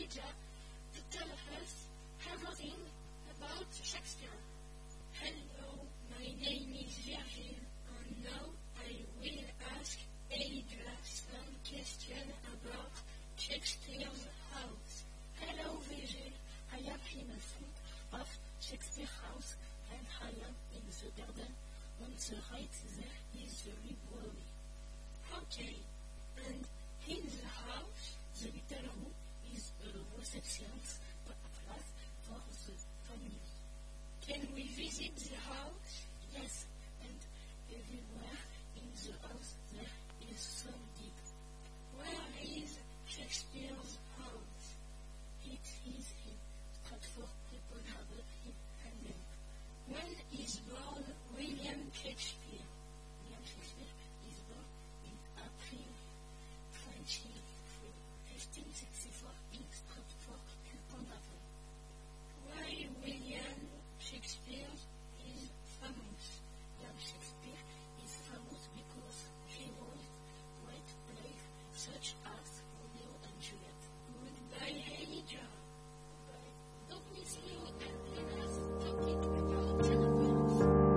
Elijah to tell us everything about Shakespeare. Hello, my name is Virgil, and now I will ask Elijah some questions about Shakespeare's house. Hello, Virgil. I am in the front of Shakespeare house, and I am in the garden. On the right there is the library. Okay, and in the house, the little room is a reception flat for the family. Can we visit the house? Yes, and everywhere in the house there is some deep. Where is Shakespeare's house? It is in Stratford upon Avon in England. When is born William Shakespeare? William Shakespeare is born in April 1564 in Stratford upon Avon. Why William Shakespeare is famous? William Shakespeare is famous because he wrote great plays such as Romeo and Juliet. Goodbye, Elijah. Goodbye. Don't miss you and Lena's topic about telegrams.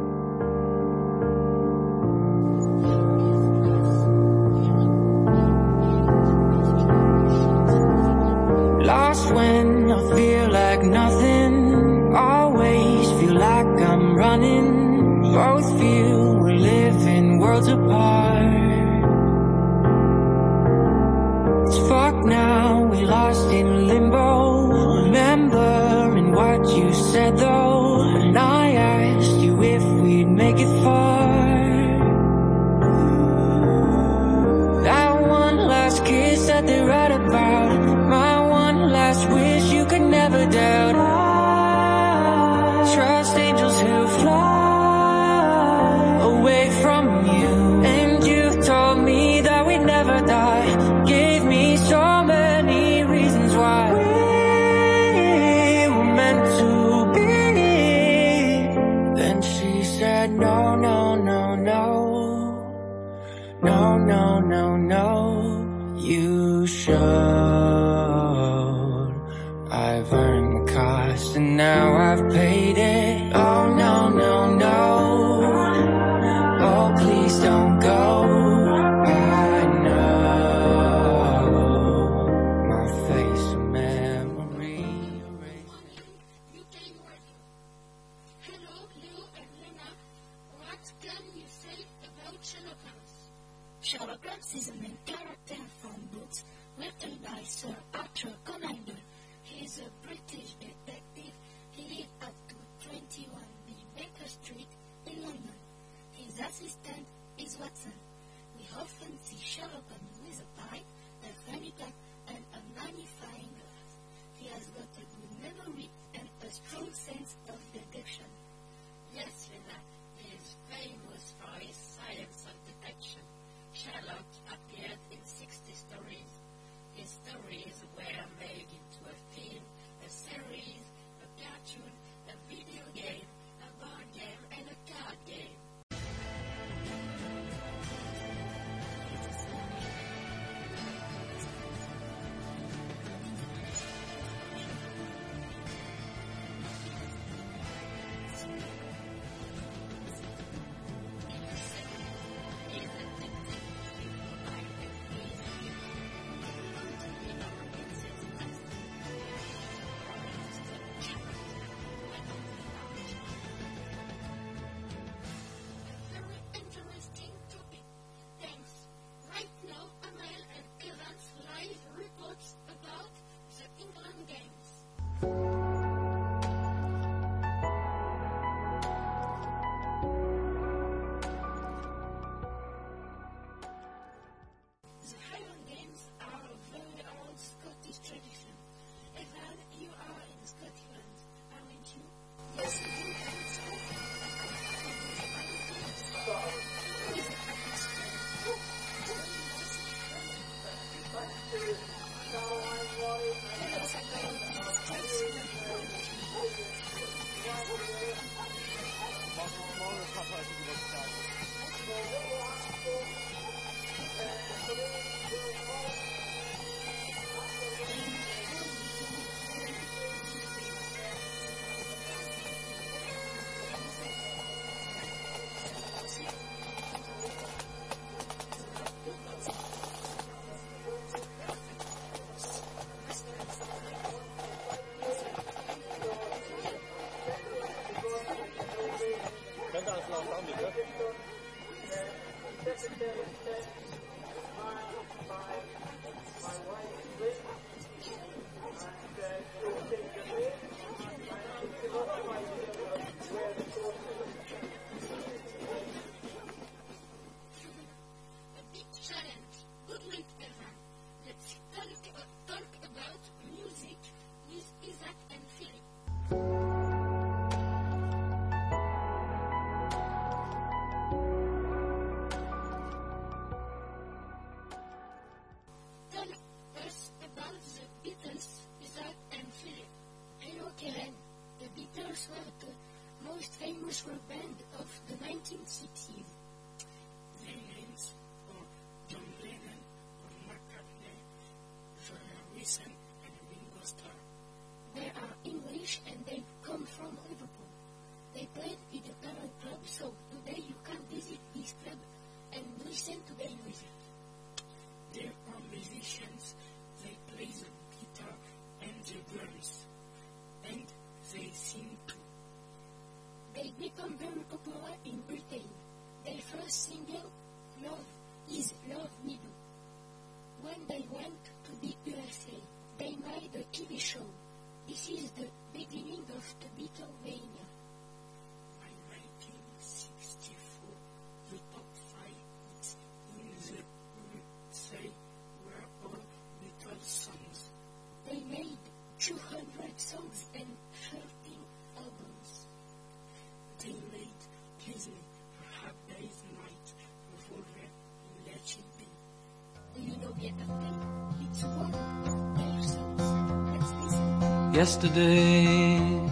Lost when I feel like nothing, always feel like I'm running. Both feel we're living worlds apart. It's fucked now, we lost in limbo, remembering what you said though. And I asked you if we'd make it far. That one last kiss that they write about, my one last wish you could never doubt. Trust angels who fly away from you. And you told me that we'd never die, gave me so many reasons why we were meant to be. Then she said no, no, no, no, no, no, no, no. You showed I've earned the cost, and now I've paid it. Oh no, no, no. Oh please don't go. I know my face a memory. UK Radio. Hello, Lou and Lena. What can you say about Sherlock Holmes? Sherlock Holmes is a main character from books written by Sir Arthur Conan Doyle. He is a British detective. He lived at Most famous rock band of the 1960s. Their names are John Lennon, Paul McCartney, George Harrison, and Ringo Starr. They are English and they come from Liverpool. They played in the Parrot Club, so today you can visit this club and listen to their music. They are musicians. They play the guitar and the drums, and they sing too. They become very popular in Britain. Their first single, is Love Me Do. When they went to the USA, they made a TV show. This is the beginning of the Beatlemania. By 1964, the top 5 hits in the USA were all Beatles songs. They made 200 songs and 13 albums. They made Kiss Me, A Hard Day's Night, Revolver, and Let It Be. Do you know Yesterday? It's one of their songs. Let's listen. Yesterday,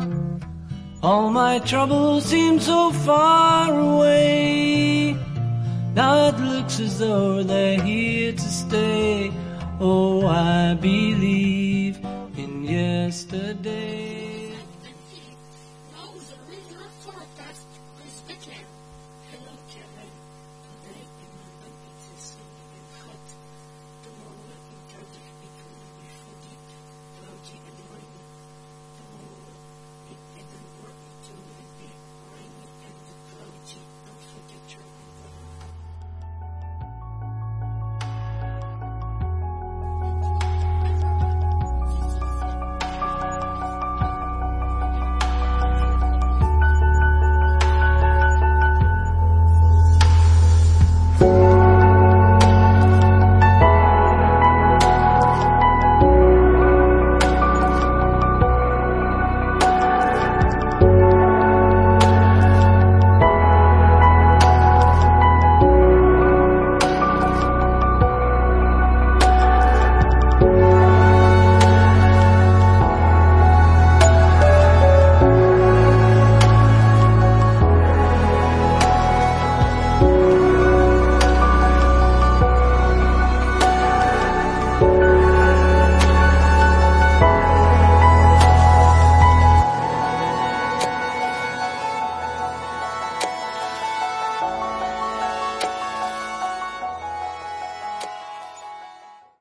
all my troubles seem so far away. Now it looks as though they're here to stay. Oh, I believe in yesterday.